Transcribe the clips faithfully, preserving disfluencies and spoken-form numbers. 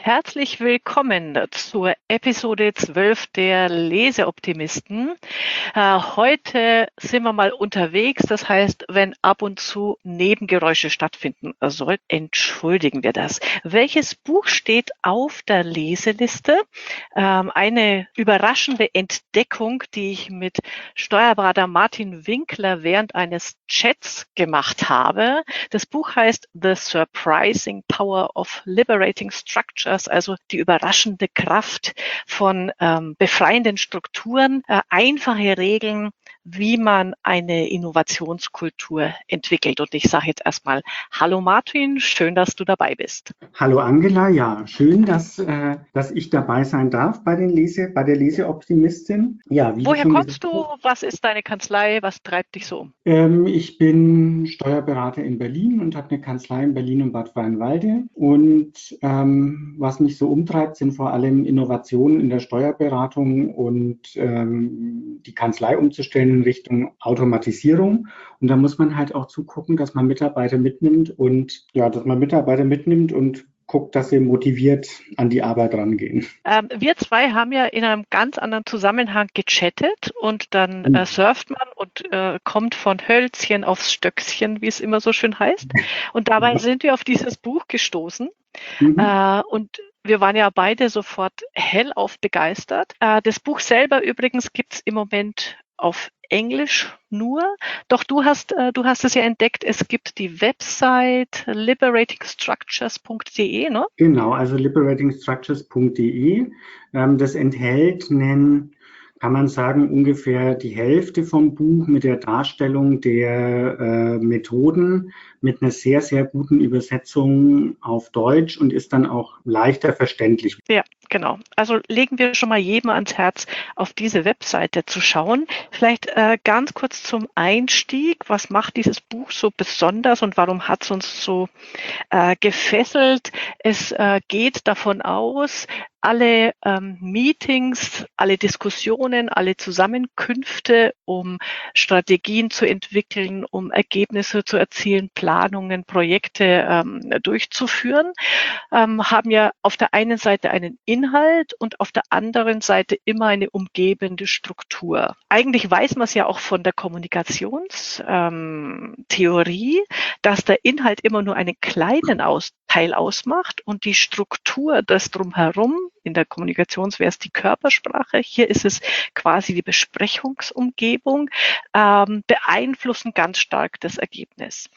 Herzlich willkommen zur Episode zwölf der Leseoptimisten. Äh, heute sind wir mal unterwegs, das heißt, wenn ab und zu Nebengeräusche stattfinden sollten, entschuldigen wir das. Welches Buch steht auf der Leseliste? Ähm, eine überraschende Entdeckung, die ich mit Steuerberater Martin Winkler während eines Chats gemacht habe. Das Buch heißt The Surprising Power of Liberating Structures, also die überraschende Kraft von ähm, befreienden Strukturen, äh, einfache Regeln, wie man eine Innovationskultur entwickelt. Und ich sage jetzt erstmal Hallo Martin, schön, dass du dabei bist. Hallo Angela, ja, schön, dass, äh, dass ich dabei sein darf bei, den Lese, bei der Leseoptimistin. Ja, wie Woher du schon kommst gesagt du? hast, Was ist deine Kanzlei? Was treibt dich so um? ähm, ich bin Steuerberater in Berlin und habe eine Kanzlei in Berlin und Bad Freienwalde. Und ähm, was mich so umtreibt, sind vor allem Innovationen in der Steuerberatung und ähm, die Kanzlei umzustellen in Richtung Automatisierung. Und da muss man halt auch zugucken, dass man Mitarbeiter mitnimmt und ja, dass man Mitarbeiter mitnimmt und guckt, dass sie motiviert an die Arbeit rangehen. Ähm, wir zwei haben ja in einem ganz anderen Zusammenhang gechattet und dann äh, surft man und äh, kommt von Hölzchen aufs Stöckchen, wie es immer so schön heißt. Und dabei Ja. sind wir auf dieses Buch gestoßen. Mhm. Äh, und wir waren ja beide sofort hellauf begeistert. Äh, das Buch selber übrigens gibt's im Moment auf Englisch nur. Doch du hast, äh, du hast es ja entdeckt, es gibt die Website liberating structures punkt de, ne? Genau, also liberating structures punkt de. Ähm, das enthält einen, kann man sagen, ungefähr die Hälfte vom Buch mit der Darstellung der äh, Methoden, mit einer sehr, sehr guten Übersetzung auf Deutsch und ist dann auch leichter verständlich. Ja, genau. Also legen wir schon mal jedem ans Herz, auf diese Webseite zu schauen. Vielleicht äh, ganz kurz zum Einstieg. Was macht dieses Buch so besonders und warum hat es uns so äh, gefesselt? Es äh, geht davon aus, alle ähm, Meetings, alle Diskussionen, alle Zusammenkünfte, um Strategien zu entwickeln, um Ergebnisse zu erzielen, Planungen, Projekte ähm, durchzuführen, ähm, haben ja auf der einen Seite einen Inhalt und auf der anderen Seite immer eine umgebende Struktur. Eigentlich weiß man es ja auch von der Kommunikationstheorie, ähm, dass der Inhalt immer nur einen kleinen Aus Teil ausmacht und die Struktur, das drumherum, in der Kommunikation wäre es die Körpersprache, hier ist es quasi die Besprechungsumgebung, ähm, beeinflussen ganz stark das Ergebnis.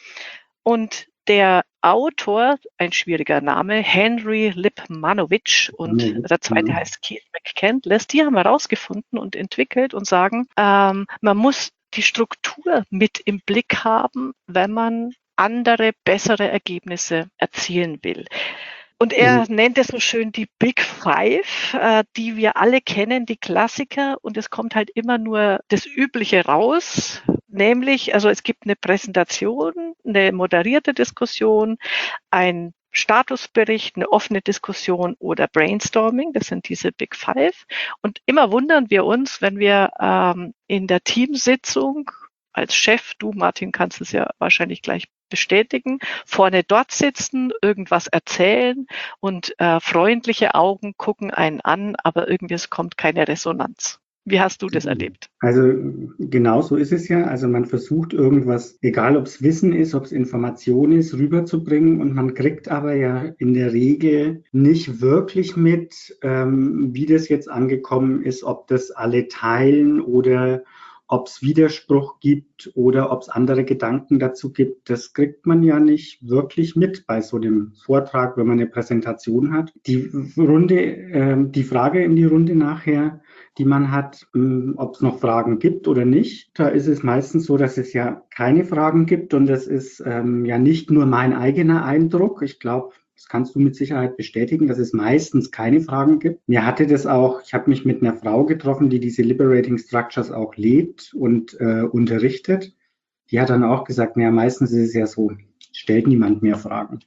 Und der Autor, ein schwieriger Name, Henry Lipmanowitsch, und der zweite heißt Keith McCandless, die haben herausgefunden und entwickelt und sagen, ähm, man muss die Struktur mit im Blick haben, wenn man andere, bessere Ergebnisse erzielen will. Und er mhm. nennt es so schön die Big Five, äh, die wir alle kennen, die Klassiker. Und es kommt halt immer nur das Übliche raus. Nämlich, also es gibt eine Präsentation, eine moderierte Diskussion, ein Statusbericht, eine offene Diskussion oder Brainstorming. Das sind diese Big Five. Und immer wundern wir uns, wenn wir ähm, in der Teamsitzung als Chef, du Martin kannst es ja wahrscheinlich gleich bestätigen, vorne dort sitzen, irgendwas erzählen und äh, freundliche Augen gucken einen an, aber irgendwie es kommt keine Resonanz. Wie hast du das erlebt? Also genau so ist es ja. Also man versucht irgendwas, egal ob es Wissen ist, ob es Information ist, rüberzubringen und man kriegt aber ja in der Regel nicht wirklich mit, ähm, wie das jetzt angekommen ist, ob das alle teilen oder ob es Widerspruch gibt oder ob es andere Gedanken dazu gibt. Das kriegt man ja nicht wirklich mit bei so einem Vortrag, wenn man eine Präsentation hat. Die Runde, äh, die Frage in die Runde nachher, die man hat, ob es noch Fragen gibt oder nicht. Da ist es meistens so, dass es ja keine Fragen gibt und das ist ähm, ja nicht nur mein eigener Eindruck. Ich glaube, das kannst du mit Sicherheit bestätigen, dass es meistens keine Fragen gibt. Mir hatte das auch, ich habe mich mit einer Frau getroffen, die diese Liberating Structures auch lebt und äh, unterrichtet. Die hat dann auch gesagt, naja, meistens ist es ja so, stellt niemand mehr Fragen.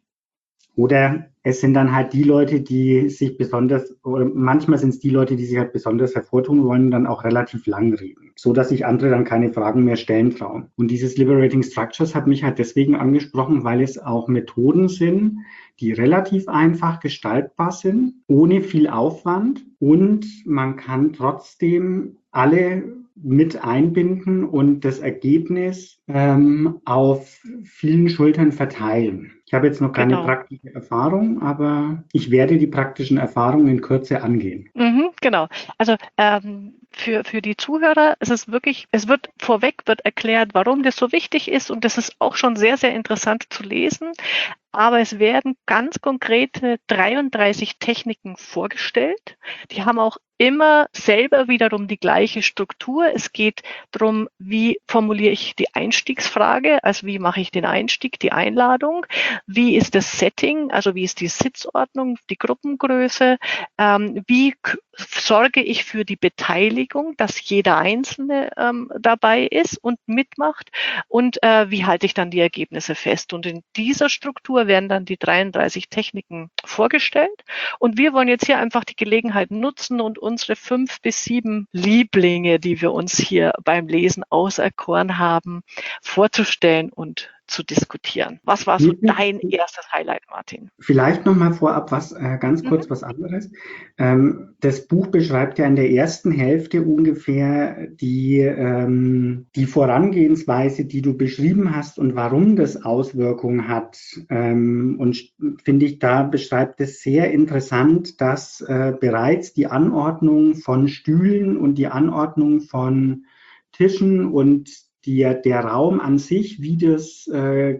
Oder es sind dann halt die Leute, die sich besonders, oder manchmal sind es die Leute, die sich halt besonders hervortun wollen, dann auch relativ lang reden, so dass sich andere dann keine Fragen mehr stellen trauen. Und dieses Liberating Structures hat mich halt deswegen angesprochen, weil es auch Methoden sind, die relativ einfach gestaltbar sind, ohne viel Aufwand, und man kann trotzdem alle mit einbinden und das Ergebnis ähm, auf vielen Schultern verteilen. Ich habe jetzt noch keine Genau. praktische Erfahrung, aber ich werde die praktischen Erfahrungen in Kürze angehen. Mhm, genau. Also ähm, für, für die Zuhörer ist es wirklich, es wird vorweg wird erklärt, warum das so wichtig ist, und das ist auch schon sehr, sehr interessant zu lesen. Aber es werden ganz konkrete dreiunddreißig Techniken vorgestellt. Die haben auch immer selber wiederum die gleiche Struktur. Es geht darum, wie formuliere ich die Einstiegsfrage, also wie mache ich den Einstieg, die Einladung, wie ist das Setting, also wie ist die Sitzordnung, die Gruppengröße, ähm, wie k- sorge ich für die Beteiligung, dass jeder Einzelne ähm, dabei ist und mitmacht, und äh, wie halte ich dann die Ergebnisse fest. Und in dieser Struktur werden dann die dreiunddreißig Techniken vorgestellt. Und wir wollen jetzt hier einfach die Gelegenheit nutzen und unsere fünf bis sieben Lieblinge, die wir uns hier beim Lesen auserkoren haben, vorzustellen und zu diskutieren. Was war so dein erstes Highlight, Martin? Vielleicht noch mal vorab was, äh, ganz Mhm. kurz was anderes. Ähm, das Buch beschreibt ja in der ersten Hälfte ungefähr die, ähm, die Vorangehensweise, die du beschrieben hast und warum das Auswirkungen hat. Ähm, und sch- finde ich, da beschreibt es sehr interessant, dass äh, bereits die Anordnung von Stühlen und die Anordnung von Tischen und die, der Raum an sich, wie das äh,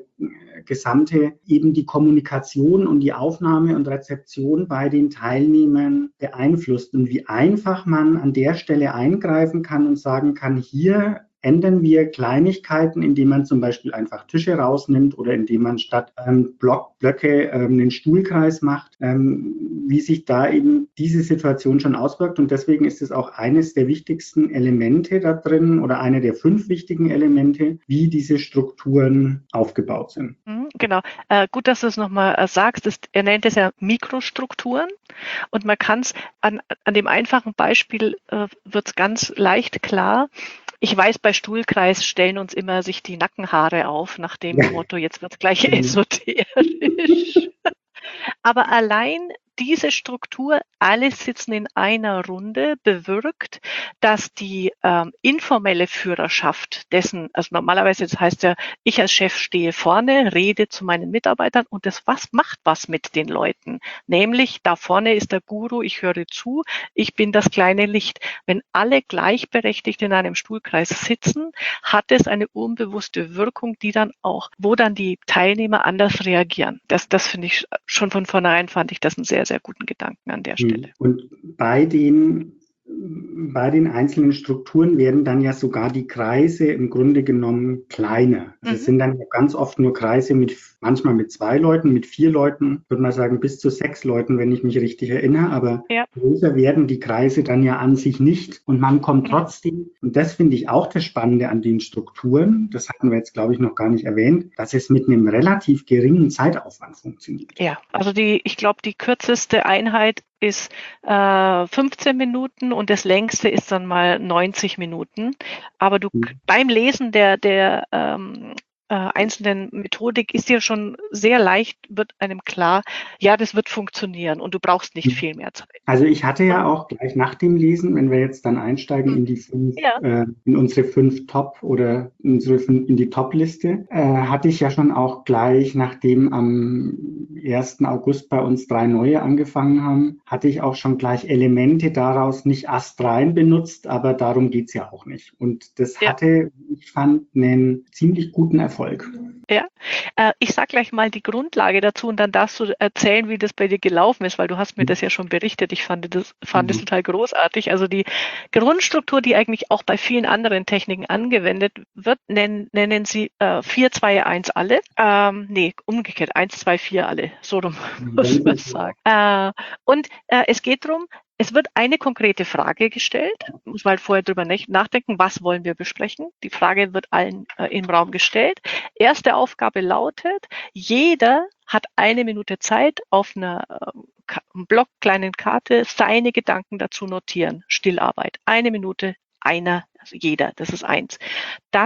Gesamte eben die Kommunikation und die Aufnahme und Rezeption bei den Teilnehmern beeinflusst und wie einfach man an der Stelle eingreifen kann und sagen kann, hier ändern wir Kleinigkeiten, indem man zum Beispiel einfach Tische rausnimmt oder indem man statt ähm, Block, Blöcke ähm, einen Stuhlkreis macht, ähm, wie sich da eben diese Situation schon auswirkt. Und deswegen ist es auch eines der wichtigsten Elemente da drin oder eine der fünf wichtigen Elemente, wie diese Strukturen aufgebaut sind. Mhm, genau. Äh, gut, dass du es nochmal äh, sagst. Das, er nennt es ja Mikrostrukturen, und man kann es an, an dem einfachen Beispiel äh, wird es ganz leicht klar. Ich weiß, bei Stuhlkreis stellen uns immer sich die Nackenhaare auf, nach dem Ja, Motto, jetzt wird es gleich genau. esoterisch. Aber allein diese Struktur, alle sitzen in einer Runde, bewirkt, dass die ähm, informelle Führerschaft dessen, also normalerweise, das heißt ja, ich als Chef stehe vorne, rede zu meinen Mitarbeitern, und das was macht was mit den Leuten. Nämlich, da vorne ist der Guru, ich höre zu, ich bin das kleine Licht. Wenn alle gleichberechtigt in einem Stuhlkreis sitzen, hat es eine unbewusste Wirkung, die dann auch, wo dann die Teilnehmer anders reagieren. Das, das finde ich schon von vornherein, fand ich das einen sehr, sehr guten Gedanken an der Stelle. Und bei den, bei den einzelnen Strukturen werden dann ja sogar die Kreise im Grunde genommen kleiner. Also es Mhm. sind dann ja ganz oft nur Kreise mit, manchmal mit zwei Leuten, mit vier Leuten, würde man sagen bis zu sechs Leuten, wenn ich mich richtig erinnere, aber Ja. größer werden die Kreise dann ja an sich nicht, und man kommt Mhm. trotzdem, und das finde ich auch das Spannende an den Strukturen, das hatten wir jetzt, glaube ich, noch gar nicht erwähnt, dass es mit einem relativ geringen Zeitaufwand funktioniert. Ja, also die, ich glaube, die kürzeste Einheit ist äh, fünfzehn Minuten, und das längste ist dann mal neunzig Minuten. Aber du beim Lesen der, der ähm, äh, einzelnen Methodik ist dir schon sehr leicht, wird einem klar, ja, das wird funktionieren, und du brauchst nicht viel mehr Zeit. Also ich hatte Und ja auch gleich nach dem Lesen, wenn wir jetzt dann einsteigen in die fünf, ja, äh, in unsere fünf Top oder in unsere fünf, in die Top-Liste, äh, hatte ich ja schon auch gleich, nachdem am ersten August bei uns drei neue angefangen haben, hatte ich auch schon gleich Elemente daraus nicht astrein benutzt, aber darum geht's ja auch nicht. Und das ja. hatte, ich fand, einen ziemlich guten Erfolg. Ja, äh, ich sag gleich mal die Grundlage dazu, und dann darfst du erzählen, wie das bei dir gelaufen ist, weil du hast mir das ja schon berichtet. Ich fand das, fand das Mhm. total großartig. Also die Grundstruktur, die eigentlich auch bei vielen anderen Techniken angewendet wird, nennen, nennen sie äh, vier, zwei, eins alle. Ähm, nee, umgekehrt, eins, zwei, vier alle. So rum muss man es sagen. Äh, und äh, es geht darum, es wird eine konkrete Frage gestellt, muss man halt vorher drüber nachdenken, was wollen wir besprechen. Die Frage wird allen äh, im Raum gestellt. Erste Aufgabe lautet, jeder hat eine Minute Zeit, auf einer äh, Block, kleinen Karte seine Gedanken dazu notieren. Stillarbeit. Eine Minute, einer, also jeder, das ist eins. Dann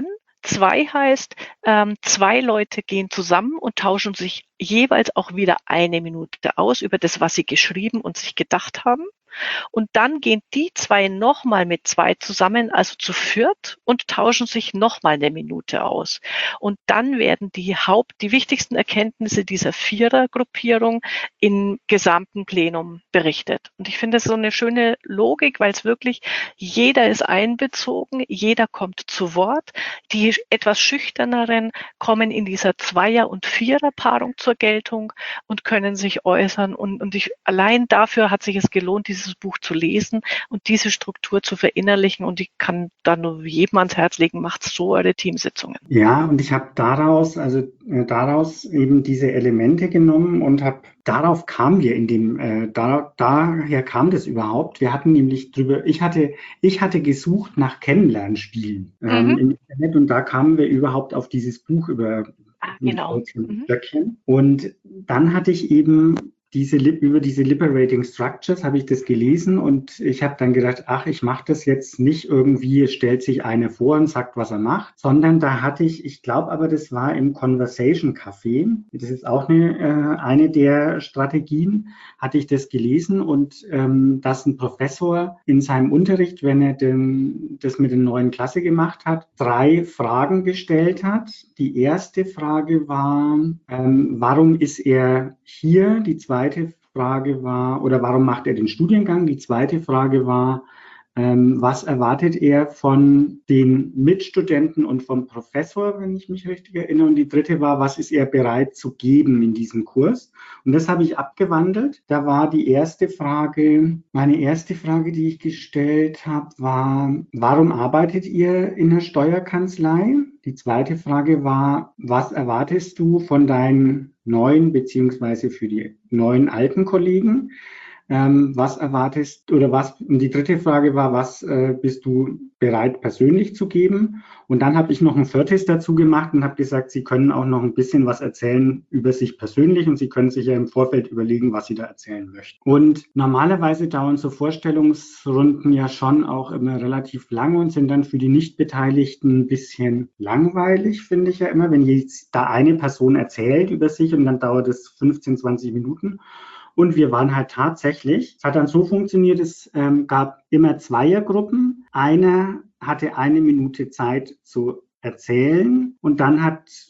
Zwei heißt, ähm, zwei Leute gehen zusammen und tauschen sich jeweils auch wieder eine Minute aus über das, was sie geschrieben und sich gedacht haben. Und dann gehen die zwei nochmal mit zwei zusammen, also zu viert, und tauschen sich nochmal eine Minute aus. Und dann werden die Haupt, die wichtigsten Erkenntnisse dieser Vierergruppierung im gesamten Plenum berichtet. Und ich finde das so eine schöne Logik, weil es wirklich, jeder ist einbezogen, jeder kommt zu Wort. Die etwas schüchterneren kommen in dieser Zweier- und Viererpaarung zur Geltung und können sich äußern. Und, und ich, allein dafür hat sich es gelohnt, dieses Buch zu lesen und diese Struktur zu verinnerlichen. Und ich kann da nur jedem ans Herz legen, macht so eure Teamsitzungen. Ja, und ich habe daraus, also äh, daraus eben diese Elemente genommen und habe, darauf kamen wir in dem, äh, da, daher kam das überhaupt. Wir hatten nämlich drüber, ich hatte, ich hatte gesucht nach Kennenlernspielen ähm, Mhm. im Internet und da kamen wir überhaupt auf dieses Buch über Ah, genau. Mhm. Stöckchen. Und dann hatte ich eben diese, über diese Liberating Structures habe ich das gelesen und ich habe dann gedacht, ach, ich mache das jetzt nicht irgendwie, es stellt sich einer vor und sagt, was er macht, sondern da hatte ich, ich glaube aber, das war im Conversation Café, das ist auch eine, äh, eine der Strategien, hatte ich das gelesen und ähm, dass ein Professor in seinem Unterricht, wenn er den, das mit der neuen Klasse gemacht hat, drei Fragen gestellt hat. Die erste Frage war, ähm, warum ist er hier? Die zweite zweite Frage war, oder warum macht er den Studiengang? Die zweite Frage war, ähm, was erwartet er von den Mitstudenten und vom Professor, wenn ich mich richtig erinnere? Und die dritte war, was ist er bereit zu geben in diesem Kurs? Und das habe ich abgewandelt. Da war die erste Frage, meine erste Frage, die ich gestellt habe, war, warum arbeitet ihr in der Steuerkanzlei? Die zweite Frage war, was erwartest du von deinen neuen beziehungsweise für die neuen alten Kollegen? Ähm, was erwartest oder was, und die dritte Frage war, was äh, bist du bereit persönlich zu geben? Und dann habe ich noch ein viertes dazu gemacht und habe gesagt, Sie können auch noch ein bisschen was erzählen über sich persönlich und Sie können sich ja im Vorfeld überlegen, was Sie da erzählen möchten. Und normalerweise dauern so Vorstellungsrunden ja schon auch immer relativ lange und sind dann für die Nichtbeteiligten ein bisschen langweilig, finde ich ja immer, wenn jetzt da eine Person erzählt über sich und dann dauert es fünfzehn, zwanzig Minuten. Und wir waren halt tatsächlich, es hat dann so funktioniert, es ähm, gab immer Zweiergruppen. Einer hatte eine Minute Zeit zu erzählen und dann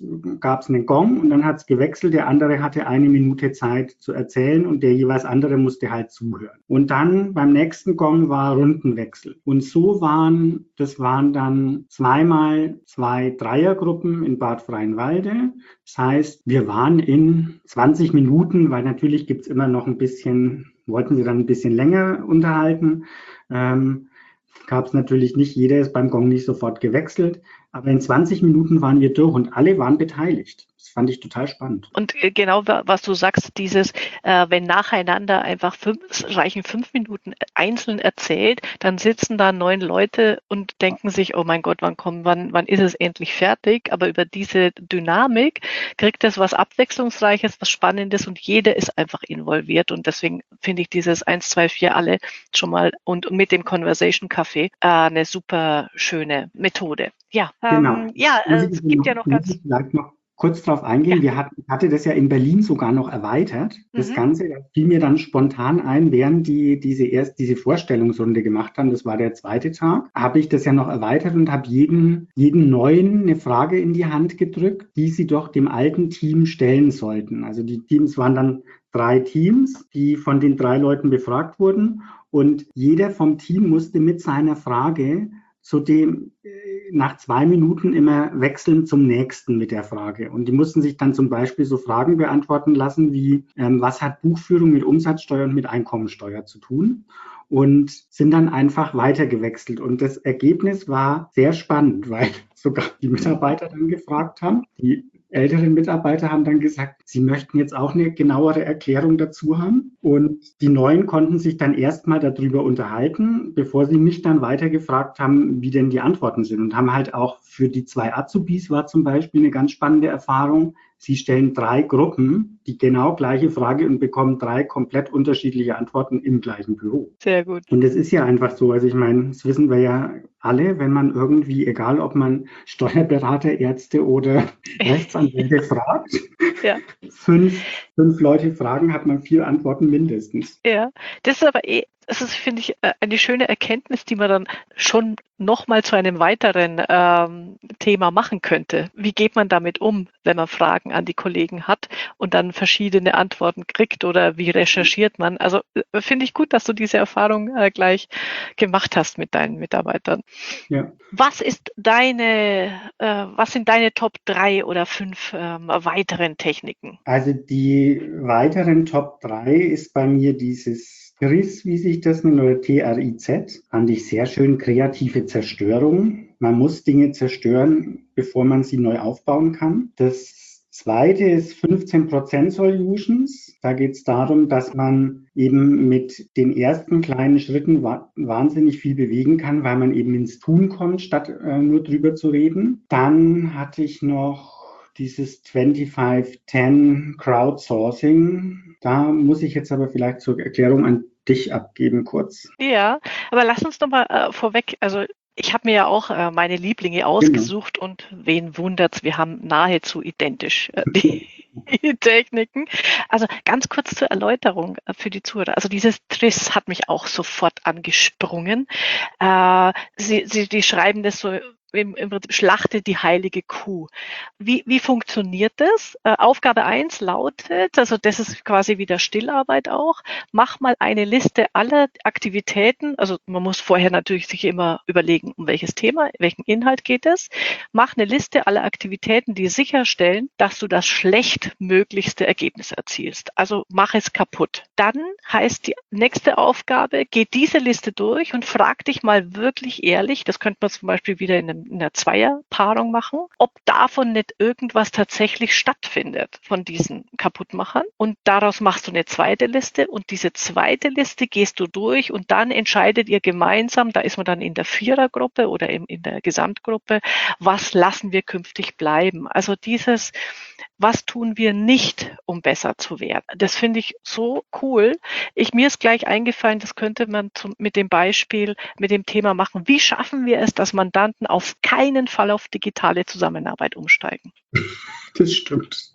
gab es einen Gong und dann hat es gewechselt. Der andere hatte eine Minute Zeit zu erzählen und der jeweils andere musste halt zuhören. Und dann beim nächsten Gong war Rundenwechsel. Und so waren, das waren dann zweimal zwei Dreiergruppen in Bad Freienwalde. Das heißt, wir waren in zwanzig Minuten, weil natürlich gibt es immer noch ein bisschen, wollten sie dann ein bisschen länger unterhalten. Ähm, gab es natürlich nicht, jeder ist beim Gong nicht sofort gewechselt, aber in zwanzig Minuten waren wir durch und alle waren beteiligt. Das fand ich total spannend. Und genau, was du sagst, dieses, äh, wenn nacheinander einfach fünf, reichen fünf Minuten einzeln erzählt, dann sitzen da neun Leute und denken sich, oh mein Gott, wann kommt, wann, wann ist es endlich fertig? Aber über diese Dynamik kriegt es was Abwechslungsreiches, was Spannendes und jeder ist einfach involviert. Und deswegen finde ich dieses eins, zwei, vier alle schon mal und, und mit dem Conversation Café äh, eine super schöne Methode. Ja, Genau. ähm, ja, Muss äh, ich es gibt ja noch, noch muss ganz, ich vielleicht noch kurz darauf eingehen. ja. Wir hatten, hatte das ja in Berlin sogar noch erweitert. Das Mhm. Ganze, das fiel mir dann spontan ein, während die diese erst diese Vorstellungsrunde gemacht haben. Das war der zweite Tag. Habe ich das ja noch erweitert und habe jeden jeden neuen eine Frage in die Hand gedrückt, die sie doch dem alten Team stellen sollten. Also die Teams waren dann drei Teams, die von den drei Leuten befragt wurden und jeder vom Team musste mit seiner Frage zu dem nach zwei Minuten immer wechseln zum nächsten mit der Frage. Und die mussten sich dann zum Beispiel so Fragen beantworten lassen wie, ähm, was hat Buchführung mit Umsatzsteuer und mit Einkommensteuer zu tun? Und sind dann einfach weitergewechselt. Und das Ergebnis war sehr spannend, weil sogar die Mitarbeiter dann gefragt haben, die älteren Mitarbeiter haben dann gesagt, sie möchten jetzt auch eine genauere Erklärung dazu haben. Und die Neuen konnten sich dann erstmal darüber unterhalten, bevor sie mich dann weiter gefragt haben, wie denn die Antworten sind. Und haben halt auch für die zwei Azubis war zum Beispiel eine ganz spannende Erfahrung. Sie stellen drei Gruppen die genau gleiche Frage und bekommen drei komplett unterschiedliche Antworten im gleichen Büro. Sehr gut. Und es ist ja einfach so, also ich meine, das wissen wir ja alle, wenn man irgendwie, egal ob man Steuerberater, Ärzte oder Rechtsanwälte fragt, Ja. fünf, fünf Leute fragen, hat man vier Antworten mindestens. Ja, das ist aber eh, das ist, finde ich, äh, eine schöne Erkenntnis, die man dann schon nochmal zu einem weiteren ähm, Thema machen könnte. Wie geht man damit um, wenn man Fragen an die Kollegen hat und dann verschiedene Antworten kriegt oder wie recherchiert man? Also äh, finde ich gut, dass du diese Erfahrung äh, gleich gemacht hast mit deinen Mitarbeitern. Ja. Was ist deine, äh, was sind deine Top drei oder fünf ähm, weiteren Techniken? Also die weiteren Top drei ist bei mir dieses T R I Z, wie sich das nennt, oder T R I Z. Fand ich sehr schön, kreative Zerstörung. Man muss Dinge zerstören, bevor man sie neu aufbauen kann. Das zweite ist fünfzehn Prozent Solutions. Da geht es darum, dass man eben mit den ersten kleinen Schritten wa- wahnsinnig viel bewegen kann, weil man eben ins Tun kommt, statt äh, nur drüber zu reden. Dann hatte ich noch dieses fünfundzwanzig zehn Crowdsourcing. Da muss ich jetzt aber vielleicht zur Erklärung an dich abgeben kurz. Ja, aber lass uns noch mal äh, vorweg, also ich habe mir ja auch äh, meine Lieblinge ausgesucht und wen wundert's, wir haben nahezu identisch äh, die, die Techniken. Also ganz kurz zur Erläuterung äh, für die Zuhörer. Also dieses T R I S hat mich auch sofort angesprungen. Äh, sie, sie, die schreiben das so im, im Prinzip schlachte die heilige Kuh. Wie, wie funktioniert das? Äh, Aufgabe eins lautet, also das ist quasi wieder Stillarbeit auch, mach mal eine Liste aller Aktivitäten, also man muss vorher natürlich sich immer überlegen, um welches Thema, welchen Inhalt geht es. Mach eine Liste aller Aktivitäten, die sicherstellen, dass du das schlechtmöglichste Ergebnis erzielst. Also mach es kaputt. Dann heißt die nächste Aufgabe, geh diese Liste durch und frag dich mal wirklich ehrlich, das könnte man zum Beispiel wieder in, einem, in einer Zweierpaarung machen, ob davon nicht irgendwas tatsächlich stattfindet, von diesen Kaputtmachern. Und daraus machst du eine zweite Liste und diese zweite Liste gehst du durch und dann entscheidet ihr gemeinsam, da ist man dann in der Vierergruppe oder in, in der Gesamtgruppe, was lassen wir künftig bleiben. Also dieses, was tun wir nicht, um besser zu werden. Das finde ich so cool. Ich, mir ist gleich eingefallen, das könnte man zum, mit dem Beispiel, mit dem Thema machen. Wie schaffen wir es, dass Mandanten auf keinen Fall auf digitale Zusammenarbeit umsteigen? Das stimmt.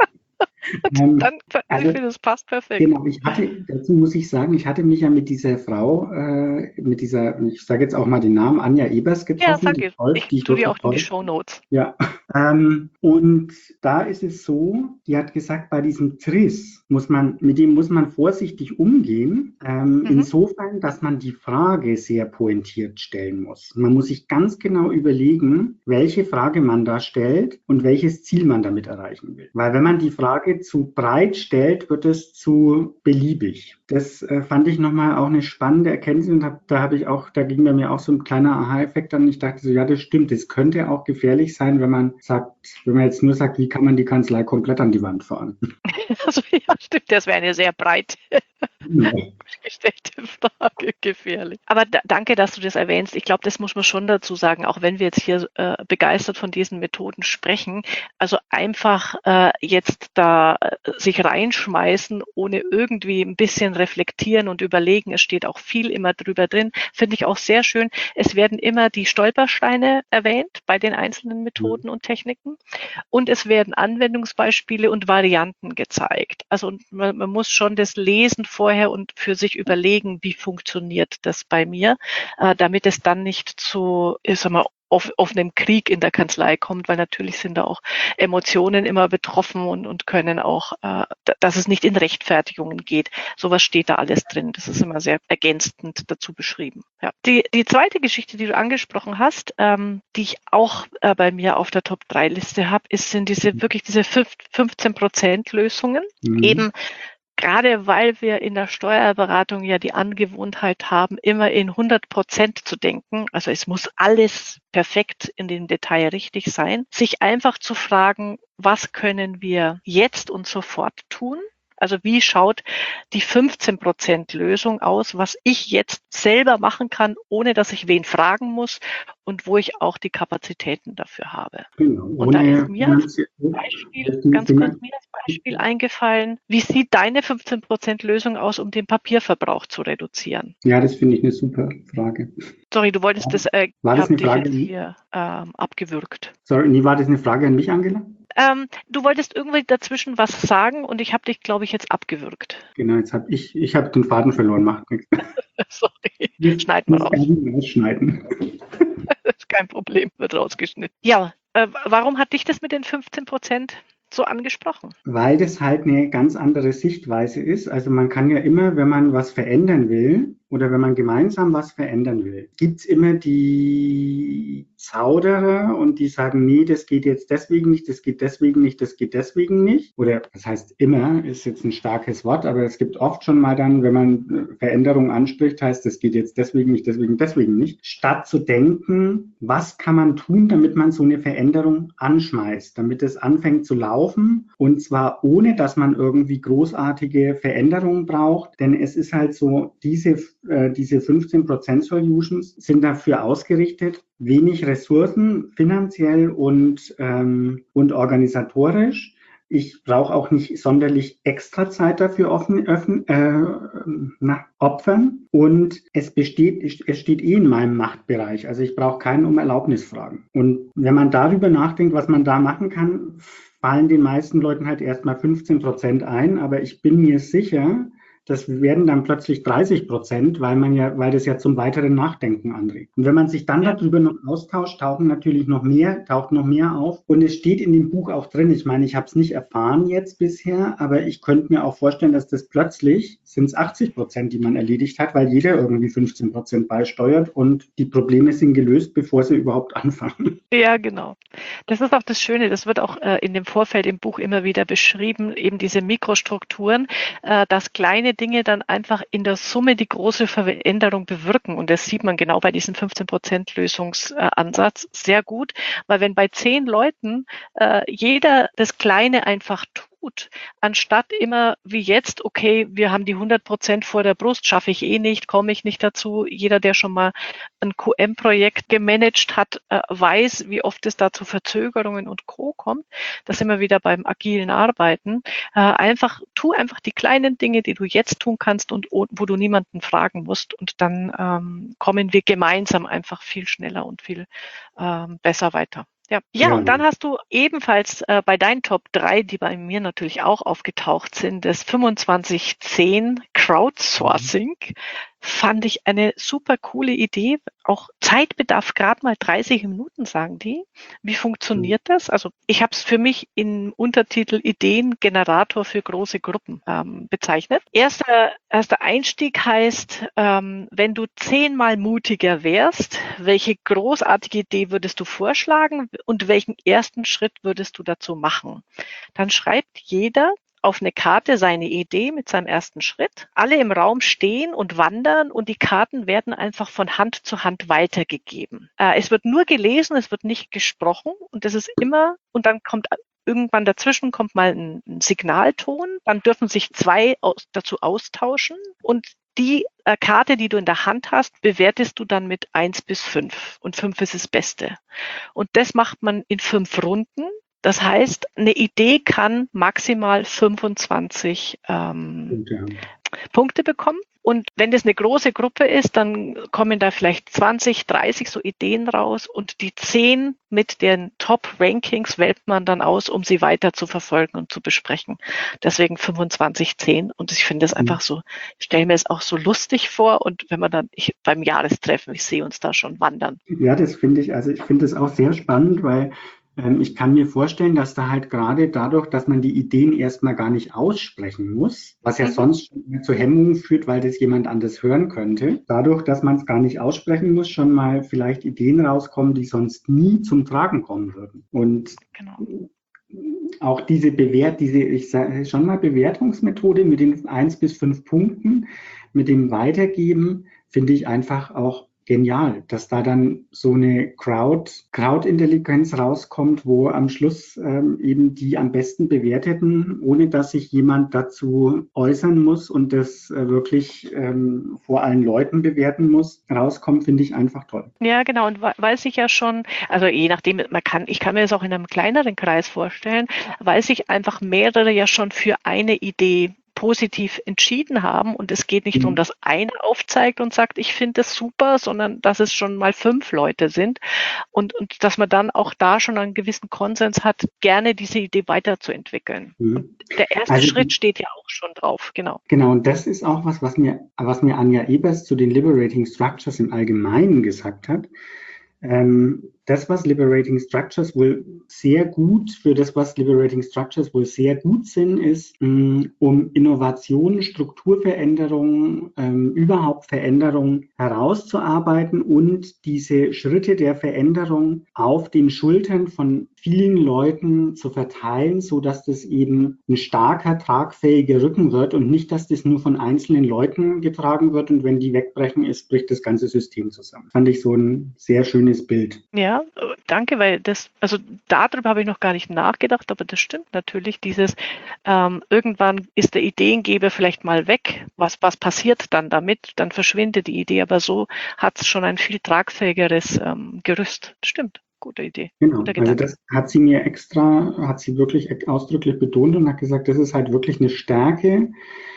Und dann, also, ich finde, das passt perfekt. Genau, ich hatte, dazu muss ich sagen, ich hatte mich ja mit dieser Frau, äh, mit dieser, ich sage jetzt auch mal den Namen, Anja Ebers getroffen. Ja, sag die ich. toll, Ich die tue die total auch in die toll. Shownotes. Ja, ähm, und da ist es so, die hat gesagt, bei diesem T R I S muss man, mit dem muss man vorsichtig umgehen, ähm, Mhm. insofern, dass man die Frage sehr pointiert stellen muss. Man muss sich ganz genau überlegen, welche Frage man da stellt und welches Ziel man damit erreichen will. Weil wenn man die Frage zu breit stellt, wird es zu beliebig. Das äh, fand ich nochmal auch eine spannende Erkenntnis und hab, da habe ich auch, da ging bei mir auch so ein kleiner Aha-Effekt an. Ich dachte so, ja, das stimmt. Das könnte auch gefährlich sein, wenn man sagt, wenn man jetzt nur sagt, wie kann man die Kanzlei komplett an die Wand fahren. Also, ja, stimmt, das wäre eine sehr breit Genau. gestellte Frage, gefährlich. Aber da, danke, dass du das erwähnst. Ich glaube, das muss man schon dazu sagen, auch wenn wir jetzt hier äh, begeistert von diesen Methoden sprechen. Also einfach äh, jetzt da äh, sich reinschmeißen, ohne irgendwie ein bisschen reflektieren und überlegen. Es steht auch viel immer drüber drin. Finde ich auch sehr schön. Es werden immer die Stolpersteine erwähnt bei den einzelnen Methoden und Techniken. Und es werden Anwendungsbeispiele und Varianten gezeigt. Also man, man muss schon das lesen vorher und für sich überlegen, wie funktioniert das bei mir, äh, damit es dann nicht zu, ich sag mal, auf, auf einem Krieg in der Kanzlei kommt, weil natürlich sind da auch Emotionen immer betroffen und, und können auch, äh, dass es nicht in Rechtfertigungen geht. Sowas steht da alles drin. Das ist immer sehr ergänzend dazu beschrieben. Ja. Die, die zweite Geschichte, die du angesprochen hast, ähm, die ich auch äh, bei mir auf der Top drei Liste habe, ist, sind diese wirklich diese fünfzehn Prozent Lösungen. Mhm. Eben gerade weil wir in der Steuerberatung ja die Angewohnheit haben, immer in hundert Prozent zu denken, also es muss alles perfekt in dem Detail richtig sein, sich einfach zu fragen, was können wir jetzt und sofort tun? Also wie schaut die fünfzehn Prozent Lösung aus, was ich jetzt selber machen kann, ohne dass ich wen fragen muss und wo ich auch die Kapazitäten dafür habe. Genau, Und da ist ohne mir als finanzie- Beispiel, ganz kurz mir als Beispiel eingefallen, wie sieht deine fünfzehn Prozent Lösung aus, um den Papierverbrauch zu reduzieren? Ja, das finde ich eine super Frage. Sorry, du wolltest das, äh, War das hab eine dich Frage jetzt an mich? hier ähm, abgewürgt. Sorry, nee, war das eine Frage an mich, Angela? Ähm, du wolltest irgendwie dazwischen was sagen und ich habe dich, glaube ich, jetzt abgewürgt. Genau, jetzt habe ich, ich habe den Faden verloren, macht nichts. Sorry, Das schneiden wir muss raus. irgendwie rausschneiden. Das ist kein Problem, wird rausgeschnitten. Ja, äh, warum hat dich das mit den fünfzehn Prozent so angesprochen? Weil das halt eine ganz andere Sichtweise ist. Also man kann ja immer, wenn man was verändern will oder wenn man gemeinsam was verändern will, gibt's immer die Zauderer und die sagen, nee, das geht jetzt deswegen nicht, das geht deswegen nicht, das geht deswegen nicht. Oder das heißt immer, ist jetzt ein starkes Wort, aber es gibt oft schon mal dann, wenn man Veränderungen anspricht, heißt, das geht jetzt deswegen nicht, deswegen, deswegen nicht. Statt zu denken, was kann man tun, damit man so eine Veränderung anschmeißt, damit es anfängt zu laufen und zwar ohne, dass man irgendwie großartige Veränderungen braucht, denn es ist halt so, diese diese fünfzehn Prozent Solutions sind dafür ausgerichtet, wenig Ressourcen finanziell und, ähm, und organisatorisch. Ich brauche auch nicht sonderlich extra Zeit dafür offen, öffnen, äh, na, opfern. Und es besteht, es steht eh in meinem Machtbereich. Also ich brauche keinen um Erlaubnis fragen. Und wenn man darüber nachdenkt, was man da machen kann, fallen den meisten Leuten halt erstmal fünfzehn Prozent ein. Aber ich bin mir sicher, das werden dann plötzlich dreißig Prozent, weil man ja, weil das ja zum weiteren Nachdenken anregt. Und wenn man sich dann Ja. darüber noch austauscht, tauchen natürlich noch mehr, taucht noch mehr auf. Und es steht in dem Buch auch drin. Ich meine, ich habe es nicht erfahren jetzt bisher, aber ich könnte mir auch vorstellen, dass das plötzlich sind es achtzig Prozent, die man erledigt hat, weil jeder irgendwie fünfzehn Prozent beisteuert und die Probleme sind gelöst, bevor sie überhaupt anfangen. Ja, genau. Das ist auch das Schöne. Das wird auch äh, in dem Vorfeld im Buch immer wieder beschrieben, eben diese Mikrostrukturen, äh, dass kleine Dinge dann einfach in der Summe die große Veränderung bewirken. Und das sieht man genau bei diesem fünfzehn Prozent Lösungsansatz sehr gut, weil wenn bei zehn Leuten äh, jeder das Kleine einfach tut, anstatt immer wie jetzt, okay, wir haben die hundert Prozent vor der Brust, schaffe ich eh nicht, komme ich nicht dazu. Jeder, der schon mal ein Q M-Projekt gemanagt hat, äh, weiß, wie oft es da zu Verzögerungen und Co. kommt. Das sind wir wieder beim agilen Arbeiten. Äh, einfach, tu einfach die kleinen Dinge, die du jetzt tun kannst und wo du niemanden fragen musst. Und dann ähm, kommen wir gemeinsam einfach viel schneller und viel ähm, besser weiter. Ja. ja, Ja. und dann hast du ebenfalls äh, bei deinen Top drei, die bei mir natürlich auch aufgetaucht sind, das fünfundzwanzig zehn Crowdsourcing. Fand ich eine super coole Idee. Auch Zeitbedarf gerade mal dreißig Minuten, sagen die. Wie funktioniert das? Also ich habe es für mich im Untertitel Ideengenerator für große Gruppen ähm, bezeichnet. Erster, erster Einstieg heißt, ähm, wenn du zehnmal mutiger wärst, welche großartige Idee würdest du vorschlagen und welchen ersten Schritt würdest du dazu machen? Dann schreibt jeder auf eine Karte seine Idee mit seinem ersten Schritt. Alle im Raum stehen und wandern und die Karten werden einfach von Hand zu Hand weitergegeben. Äh, es wird nur gelesen, es wird nicht gesprochen und das ist immer, und dann kommt irgendwann dazwischen kommt mal ein, ein Signalton, dann dürfen sich zwei aus, dazu austauschen und die äh, Karte, die du in der Hand hast, bewertest du dann mit eins bis fünf und fünf ist das Beste. Und das macht man in fünf Runden. Das heißt, eine Idee kann maximal fünfundzwanzig ähm, Ja. Punkte bekommen. Und wenn das eine große Gruppe ist, dann kommen da vielleicht zwanzig, dreißig so Ideen raus und die zehn mit den Top-Rankings wählt man dann aus, um sie weiter zu verfolgen und zu besprechen. Deswegen fünfundzwanzig zehn und ich finde es einfach so, ich stelle mir es auch so lustig vor und wenn man dann ich, beim Jahrestreffen, ich sehe uns da schon wandern. Ja, das finde ich, also ich finde es auch sehr spannend, weil ähm, ich kann mir vorstellen, dass da halt gerade dadurch, dass man die Ideen erstmal gar nicht aussprechen muss, was ja Mhm. sonst schon zu Hemmungen führt, weil das jemand anders hören könnte, dadurch, dass man es gar nicht aussprechen muss, schon mal vielleicht Ideen rauskommen, die sonst nie zum Tragen kommen würden. Und Genau. auch diese Bewert, diese, ich sage schon mal Bewertungsmethode mit den eins bis fünf Punkten, mit dem Weitergeben, finde ich einfach auch genial, dass da dann so eine Crowd, Crowd-Intelligenz rauskommt, wo am Schluss ähm, eben die am besten Bewerteten, ohne dass sich jemand dazu äußern muss und das äh, wirklich ähm, vor allen Leuten bewerten muss, rauskommt, finde ich einfach toll. Ja, genau. Und weil sich ja schon, also je nachdem, man kann, ich kann mir das auch in einem kleineren Kreis vorstellen, weil sich einfach mehrere ja schon für eine Idee positiv entschieden haben und es geht nicht darum, dass einer aufzeigt und sagt, ich finde das super, sondern dass es schon mal fünf Leute sind und, und dass man dann auch da schon einen gewissen Konsens hat, gerne diese Idee weiterzuentwickeln. Mhm. Und der erste also, Schritt steht ja auch schon drauf, genau. Genau, und das ist auch was, was mir, was mir Anja Ebers zu den Liberating Structures im Allgemeinen gesagt hat. Ähm, das, was Liberating Structures wohl sehr gut, für das, was Liberating Structures wohl sehr gut sind, ist, mh, um Innovationen, Strukturveränderungen, ähm, überhaupt Veränderungen herauszuarbeiten und diese Schritte der Veränderung auf den Schultern von vielen Leuten zu verteilen, so dass das eben ein starker, tragfähiger Rücken wird und nicht, dass das nur von einzelnen Leuten getragen wird und wenn die wegbrechen, ist, bricht das ganze System zusammen. Fand ich so ein sehr schönes Bild. Ja, danke, weil das, also darüber habe ich noch gar nicht nachgedacht, aber das stimmt natürlich, dieses ähm, irgendwann ist der Ideengeber vielleicht mal weg, was, was passiert dann damit, dann verschwindet die Idee, aber so hat es schon ein viel tragfähigeres ähm, Gerüst. Stimmt. Gute Idee. Genau, also das hat sie mir extra, hat sie wirklich ausdrücklich betont und hat gesagt, das ist halt wirklich eine Stärke.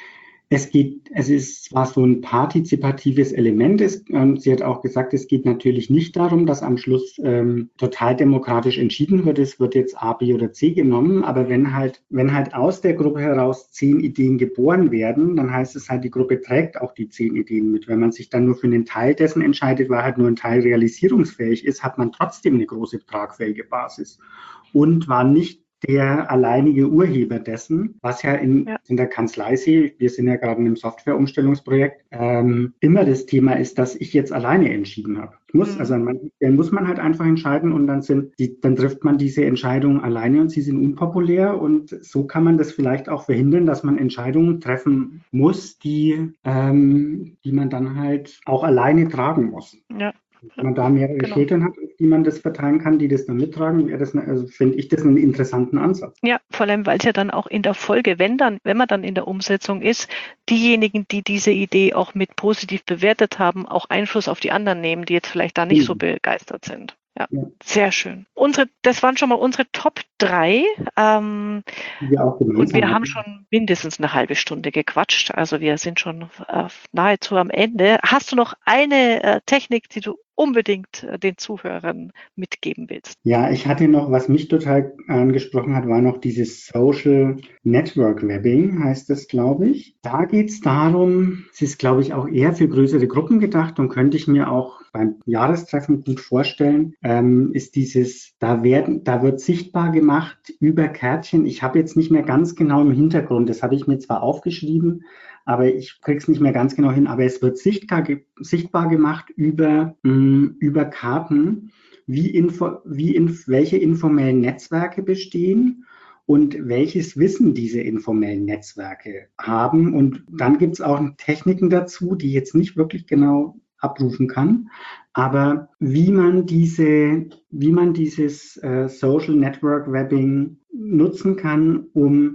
Es geht, es ist zwar so ein partizipatives Element, ist, und sie hat auch gesagt, es geht natürlich nicht darum, dass am Schluss ähm, total demokratisch entschieden wird, es wird jetzt A, B oder C genommen, aber wenn halt, wenn halt aus der Gruppe heraus zehn Ideen geboren werden, dann heißt es halt, die Gruppe trägt auch die zehn Ideen mit. Wenn man sich dann nur für einen Teil dessen entscheidet, weil halt nur ein Teil realisierungsfähig ist, hat man trotzdem eine große tragfähige Basis und war nicht der alleinige Urheber dessen, was ja in, ja. in der Kanzlei sehe, wir sind ja gerade in einem Softwareumstellungsprojekt, ähm, immer das Thema ist, dass ich jetzt alleine entschieden habe. Ich muss, mhm. also man, dann muss man halt einfach entscheiden und dann sind die, dann trifft man diese Entscheidungen alleine und sie sind unpopulär und so kann man das vielleicht auch verhindern, dass man Entscheidungen treffen muss, die, ähm, die man dann halt auch alleine tragen muss. Ja. Wenn man da mehrere genau. Schultern hat, auf die man das verteilen kann, die das dann mittragen, wäre das, eine, also finde ich das einen interessanten Ansatz. Ja, vor allem, weil es ja dann auch in der Folge, wenn dann, wenn man dann in der Umsetzung ist, diejenigen, die diese Idee auch mit positiv bewertet haben, auch Einfluss auf die anderen nehmen, die jetzt vielleicht da nicht mhm. so begeistert sind. Ja, ja, sehr schön. Unsere, das waren schon mal unsere Top drei. Ähm, ja, auch und wir haben schon mindestens eine halbe Stunde gequatscht. Also wir sind schon äh, nahezu am Ende. Hast du noch eine äh, Technik, die du unbedingt äh, den Zuhörern mitgeben willst? Ja, ich hatte noch, was mich total angesprochen hat, war noch dieses Social Network Webbing, heißt das, glaube ich. Da geht es darum, es ist, glaube ich, auch eher für größere Gruppen gedacht und könnte ich mir auch beim Jahrestreffen gut vorstellen, ähm, ist dieses, da werden, da wird sichtbar gemacht über Kärtchen. Ich habe jetzt nicht mehr ganz genau im Hintergrund, das habe ich mir zwar aufgeschrieben, aber ich kriege es nicht mehr ganz genau hin, aber es wird sichtbar, sichtbar gemacht über, mh, über Karten, wie, info, wie in, welche informellen Netzwerke bestehen und welches Wissen diese informellen Netzwerke haben. Und dann gibt es auch Techniken dazu, die jetzt nicht wirklich genau abrufen kann, aber wie man diese, wie man dieses äh, Social Network Webbing nutzen kann, um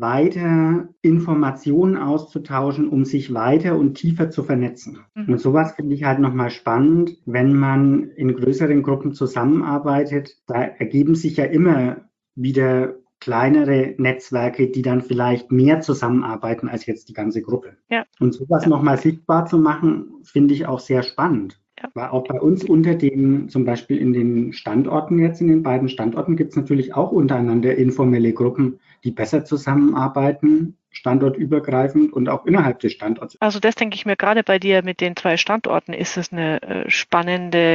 weiter Informationen auszutauschen, um sich weiter und tiefer zu vernetzen. Mhm. Und sowas finde ich halt nochmal spannend, wenn man in größeren Gruppen zusammenarbeitet. Da ergeben sich ja immer wieder kleinere Netzwerke, die dann vielleicht mehr zusammenarbeiten als jetzt die ganze Gruppe. Ja. Und sowas ja. nochmal sichtbar zu machen, finde ich auch sehr spannend. Ja. Weil auch bei uns unter den, zum Beispiel in den Standorten jetzt, in den beiden Standorten, gibt es natürlich auch untereinander informelle Gruppen, die besser zusammenarbeiten, standortübergreifend und auch innerhalb des Standorts. Also das denke ich mir gerade bei dir mit den zwei Standorten ist es eine äh, spannende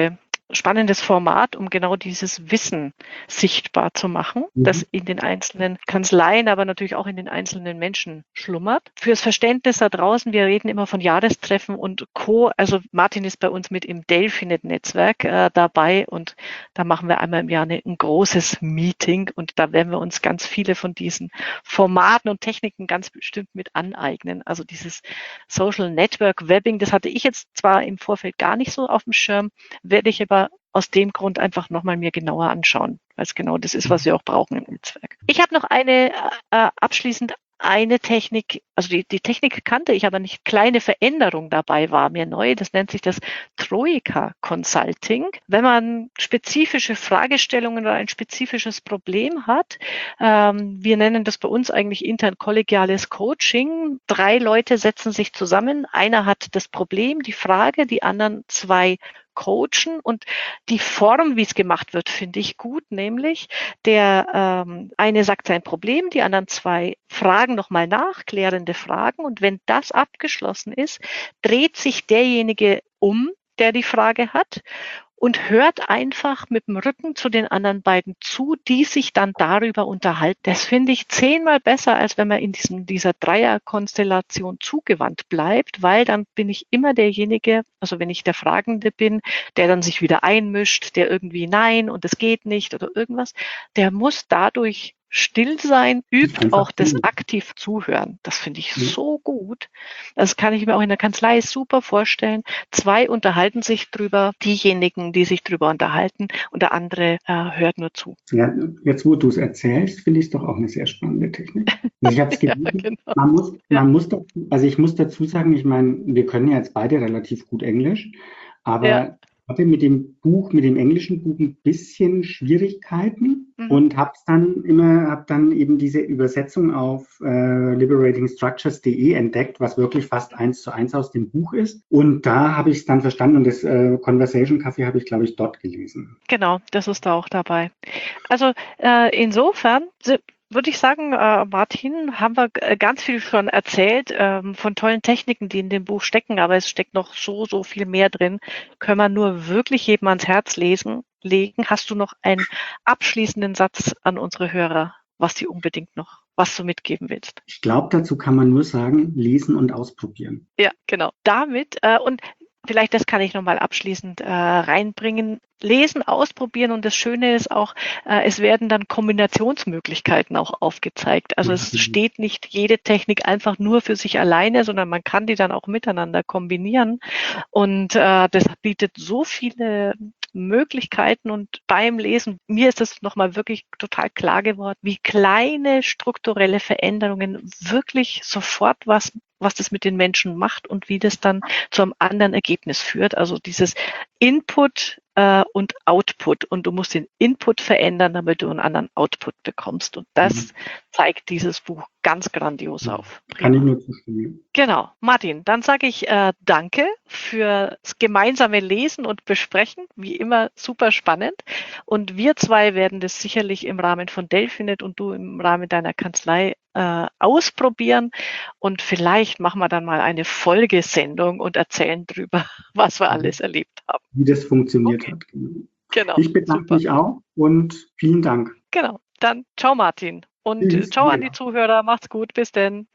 spannendes Format, um genau dieses Wissen sichtbar zu machen, mhm. das in den einzelnen Kanzleien, aber natürlich auch in den einzelnen Menschen schlummert. Fürs Verständnis da draußen, wir reden immer von Jahrestreffen und Co. Also Martin ist bei uns mit im Delfinet-Netzwerk äh, dabei und da machen wir einmal im Jahr eine, ein großes Meeting und da werden wir uns ganz viele von diesen Formaten und Techniken ganz bestimmt mit aneignen. Also dieses Social Network Webbing, das hatte ich jetzt zwar im Vorfeld gar nicht so auf dem Schirm, werde ich aber aus dem Grund einfach nochmal mir genauer anschauen, weil es genau das ist, was wir auch brauchen im Netzwerk. Ich habe noch eine äh, abschließend eine Technik, also die, die Technik kannte ich, aber nicht kleine Veränderung dabei war mir neu. Das nennt sich das Troika Consulting. Wenn man spezifische Fragestellungen oder ein spezifisches Problem hat, ähm, wir nennen das bei uns eigentlich intern kollegiales Coaching. Drei Leute setzen sich zusammen. Einer hat das Problem, die Frage, die anderen zwei coachen und die Form, wie es gemacht wird, finde ich gut, nämlich der ähm, eine sagt sein Problem, die anderen zwei fragen nochmal nach, klärende Fragen und wenn das abgeschlossen ist, dreht sich derjenige um, der die Frage hat und hört einfach mit dem Rücken zu den anderen beiden zu, die sich dann darüber unterhalten. Das finde ich zehnmal besser, als wenn man in diesem, dieser Dreierkonstellation zugewandt bleibt, weil dann bin ich immer derjenige, also wenn ich der Fragende bin, der dann sich wieder einmischt, der irgendwie nein und es geht nicht oder irgendwas, der muss dadurch still sein, übt auch das aktiv zuhören. Das finde ich so gut. Das kann ich mir auch in der Kanzlei super vorstellen. Zwei unterhalten sich drüber, diejenigen, die sich drüber unterhalten und der andere äh, hört nur zu. Ja, jetzt, wo du es erzählst, finde ich es doch auch eine sehr spannende Technik. Also ich habe es gelesen. Ja, genau. Man muss, ja. man muss dazu, also ich muss dazu sagen, ich meine, wir können ja jetzt beide relativ gut Englisch, aber ja. Ich hatte mit dem Buch, mit dem englischen Buch ein bisschen Schwierigkeiten mhm. und habe dann immer, habe dann eben diese Übersetzung auf äh, liberating structures punkt de entdeckt, was wirklich fast eins zu eins aus dem Buch ist. Und da habe ich es dann verstanden und das äh, Conversation Café habe ich, glaube ich, dort gelesen. Genau, das ist da auch dabei. Also äh, insofern würde ich sagen, äh, Martin, haben wir ganz viel schon erzählt ähm, von tollen Techniken, die in dem Buch stecken, aber es steckt noch so, so viel mehr drin. Können wir nur wirklich jedem ans Herz lesen, legen. Hast du noch einen abschließenden Satz an unsere Hörer, was die unbedingt noch, was du mitgeben willst? Ich glaube, dazu kann man nur sagen, lesen und ausprobieren. Ja, genau. Damit äh, und vielleicht, das kann ich nochmal abschließend äh, reinbringen. Lesen, ausprobieren und das Schöne ist auch, äh, es werden dann Kombinationsmöglichkeiten auch aufgezeigt. Also es steht nicht jede Technik einfach nur für sich alleine, sondern man kann die dann auch miteinander kombinieren und äh, das bietet so viele Möglichkeiten und beim Lesen, mir ist das nochmal wirklich total klar geworden, wie kleine strukturelle Veränderungen wirklich sofort was was das mit den Menschen macht und wie das dann zu einem anderen Ergebnis führt. Also dieses Input äh, und Output. Und du musst den Input verändern, damit du einen anderen Output bekommst. Und das mhm. zeigt dieses Buch ganz grandios ja, auf. Prima. Kann ich nur zustimmen. Genau. Martin, dann sage ich äh, danke fürs gemeinsame Lesen und Besprechen. Wie immer super spannend. Und wir zwei werden das sicherlich im Rahmen von Delfinet und du im Rahmen deiner Kanzlei äh, ausprobieren. Und vielleicht machen wir dann mal eine Folgesendung und erzählen drüber, was wir alles erlebt haben. Wie das funktioniert okay. hat. Genau. Ich bedanke super. mich auch und vielen Dank. Genau. Dann ciao Martin und Tschüss. Ciao an die Zuhörer. Macht's gut. Bis denn.